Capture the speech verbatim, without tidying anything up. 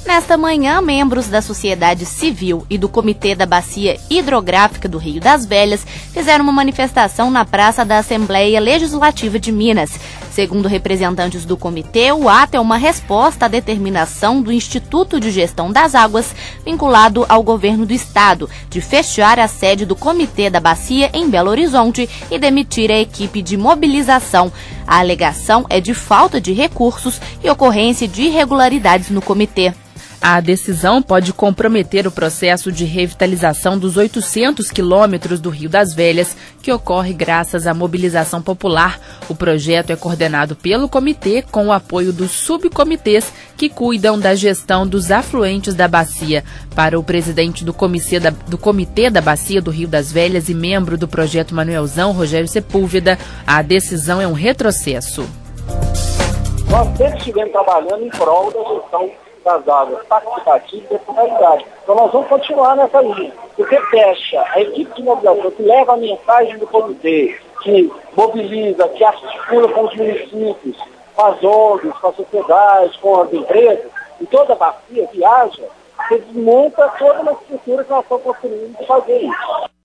Nesta manhã, membros da sociedade civil e do Comitê da Bacia Hidrográfica do Rio das Velhas fizeram uma manifestação na Praça da Assembleia Legislativa de Minas. Segundo representantes do comitê, o ato é uma resposta à determinação do Instituto de Gestão das Águas, vinculado ao governo do estado, de fechar a sede do Comitê da Bacia em Belo Horizonte e demitir a equipe de mobilização. A alegação é de falta de recursos e ocorrência de irregularidades no comitê. A decisão pode comprometer o processo de revitalização dos oitocentos quilômetros do Rio das Velhas, que ocorre graças à mobilização popular. O projeto é coordenado pelo comitê com o apoio dos subcomitês que cuidam da gestão dos afluentes da bacia. Para o presidente do comitê da, do comitê da Bacia do Rio das Velhas e membro do projeto Manuelzão, Rogério Sepúlveda, a decisão é um retrocesso. Nós sempre estivemos trabalhando em prol da gestão das águas participativas e da pluralidade. Então nós vamos continuar nessa linha, porque fecha a equipe de mobilização que leva a mensagem do comitê, que mobiliza, que articula com os municípios, com as O N Gs, com a sociedade, com as empresas, e toda a bacia viaja, você desmonta toda uma estrutura que nós estamos construindo para fazer isso.